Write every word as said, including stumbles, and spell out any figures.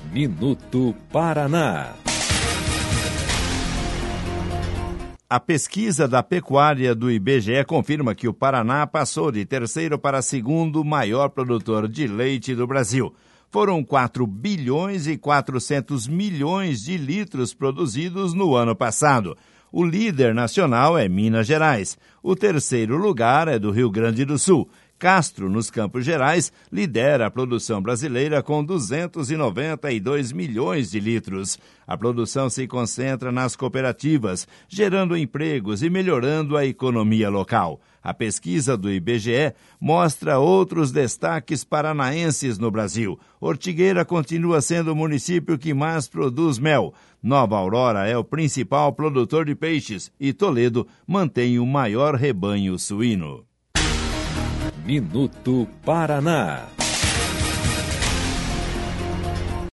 Minuto Paraná. A pesquisa da pecuária do I B G E confirma que o Paraná passou de terceiro para segundo maior produtor de leite do Brasil. Foram quatro bilhões e quatrocentos milhões de litros produzidos no ano passado. O líder nacional é Minas Gerais. O terceiro lugar é do Rio Grande do Sul. Castro, nos Campos Gerais, lidera a produção brasileira com duzentos e noventa e dois milhões de litros. A produção se concentra nas cooperativas, gerando empregos e melhorando a economia local. A pesquisa do I B G E mostra outros destaques paranaenses no Brasil. Ortigueira continua sendo o município que mais produz mel. Nova Aurora é o principal produtor de peixes e Toledo mantém o maior rebanho suíno. Minuto Paraná.